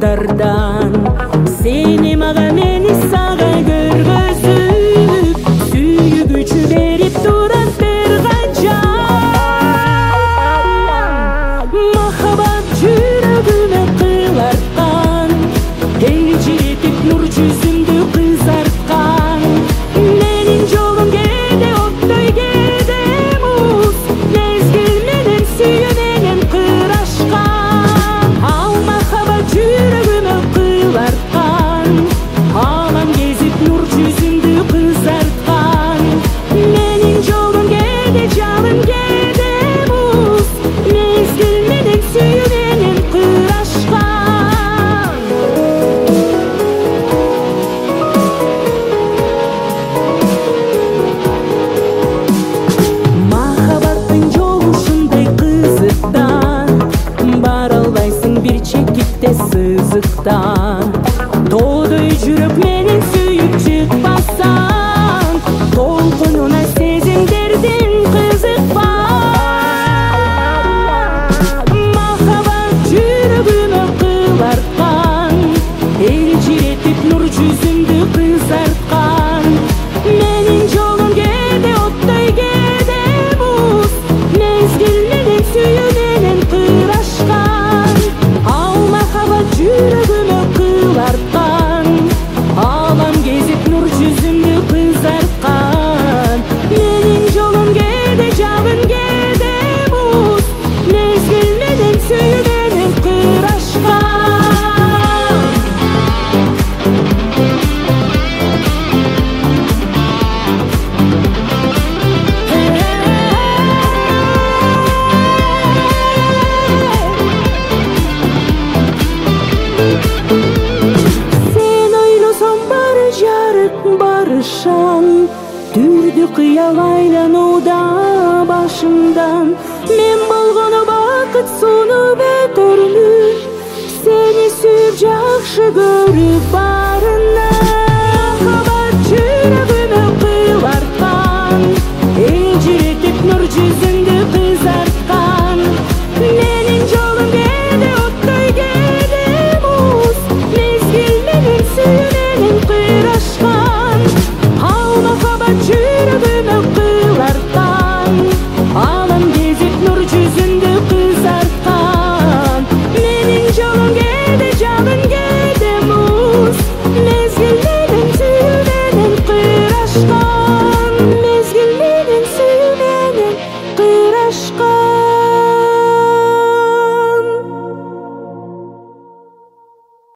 жолдардан. Сени мага мени сага көргөзүп, сүйгүчү берип турат бир качан. Махабат жүрөгүмө кыларткан, элжиретип нур жүзүмдү кызарткан. Менин жолум кээде оттой, кээде муз, мезгил менен сүйүү менен кырашкан. Ал махабат жүрөгүмө кыларткан, алам кезип нур жүзүмдү кызарткан. Менин жолум кээде жалын, кээде муз, мезгил менен сүйүү менен кырашкан. Махабаттын жолу ушундай кызыктан, бара албайсың бир чекитте сызыктан. Тоодой жүрөк менен сүйүп чыкпасаң, толкунуна сезимдердин кызыкпан. Махабат жүрөгүмө кыларткан, элжиретип нур жүзүмдү кызарткан. Менин жолум кээде оттой, кээде муз, мезгил менен сүйүү менен кырашкан. Ал махабат жүрөгүмө кыларткан, алам кезип нур жүзүмдү кызарткан. Менин жолум кээде жабын, кээде муз, мезгил менен сүйүү менен кырашкан. Сен ойлосоң бары жарык, бары шаң, түрдү кыял айланууда башымдан. Мен болгону бакыт сунуп өтөрмүн, сени сүйүп жакшы көрүп барына. Махабат жүрөгүмө кыларткан, элжиретип нур жүзүмдү кызарткан. Менин жолум кээде оттой, кээде муз, мезгил менен сүйүү менен кырашкан. Ал махабат жүрөгүмө кыларткан, алам кезип нур жүзүмдү кызарткан. Менин жолум кээде жалын, кээде муз, мезгил менен сүйүү менен кырашкан. Мезгил менен сүйүү менен кырашкан.